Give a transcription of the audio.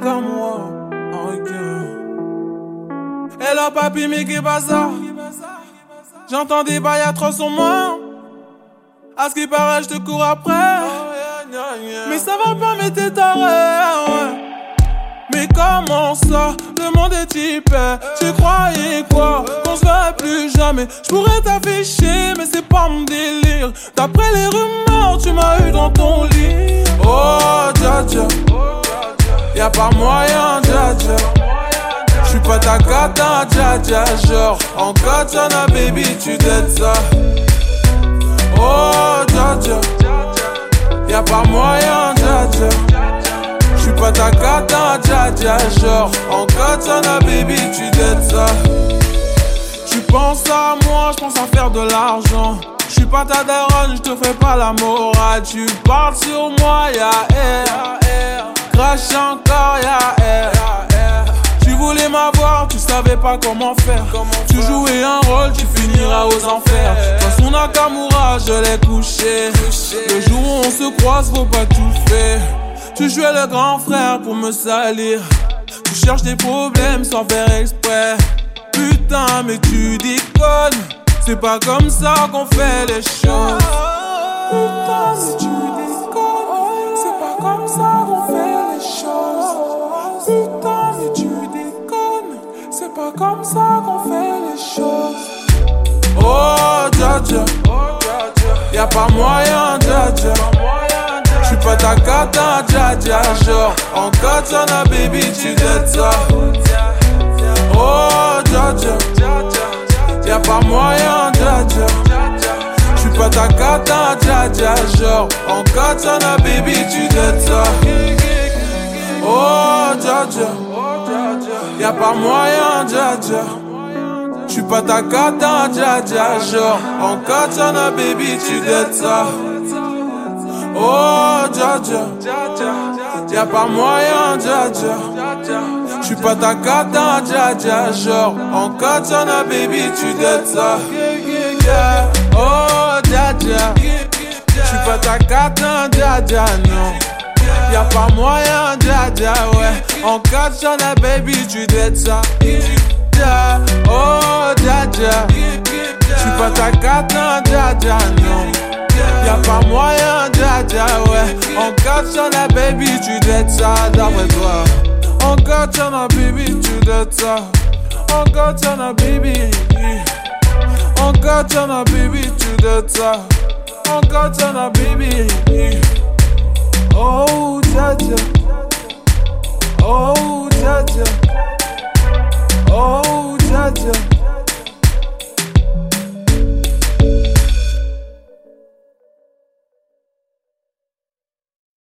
comme moi. Ok. Hello papi, mais qu'est bazar? J'entends des bails atroces sur moi. À ce qui paraît, je te cours après. Mais ça va pas, mais t'es taré. Ouais. Mais comment ça, le monde est hyper. Tu croyais quoi, qu'on se verrait plus jamais. J'pourrais t'afficher, mais c'est pas mon délire. D'après les rumeurs, tu m'as eu dans ton lit. Oh, dja dja, y'a pas moyen, dja dja. J'suis pas ta cata, dja dja. Genre, en katana, baby, tu t'aides ça. Oh, dja dja, y'a pas moyen, dja dja. J'suis pas ta cata, dja dja. Genre, en katana, baby, tu t'aides ça. Tu penses à moi, j'pense à faire de l'argent. J'suis pas ta daronne, j'te fais pas la morale. Tu parles sur moi, y'a air. Crash encore, y'a air. Tu voulais m'avoir, tu savais pas comment faire. Tu jouais un rôle, tu finiras aux enfers. Dans son Nakamura, je l'ai couché. Le jour où on se croise, faut pas tout faire. Tu jouais le grand frère pour me salir. Tu cherches des problèmes sans faire exprès. Putain, mais tu déconnes. C'est pas comme ça qu'on fait les choses. Putain, si tu déconnes. C'est pas comme ça qu'on fait les choses. Putain, mais tu déconnes. C'est pas comme ça qu'on fait les choses. Oh, dja dja, y'a pas moyen, dja dja. J'suis pas ta cata, dja dja. Genre, en katana, baby, tu t'aides ça. Oh, dja dja, y'a pas moyen, dja dja. J'suis pas ta cata, dja dja. Genre, en katana, baby, tu t'aides ça. Oh, dja dja, y'a pas moyen, dja dja. J'suis pas ta cata, dja dja. Genre, en katana, baby, tu t'aides ça. Oh, dja dja, y'a pas moyen, dja dja. J'suis pas ta cata, dja dja. Genre, en katana, baby, tu t'aides ça. Oh, dja dja, j'suis pas ta cata, dja dja, non. Y'a pas moyen, dja dja, ouais. En katana, baby, tu t'aides ça. Oh, dja dja, j'suis pas ta cata, dja dja, non. Y'a pas moyen, dja dja, ouais. En katana, baby, tu t'aides ça, d'après toi. En katana, baby, tu t'aides ça. En katana, baby. En katana, baby, tu t'aides ça. En katana, baby. Oh, dja dja. Oh, dja dja. Oh, dja dja.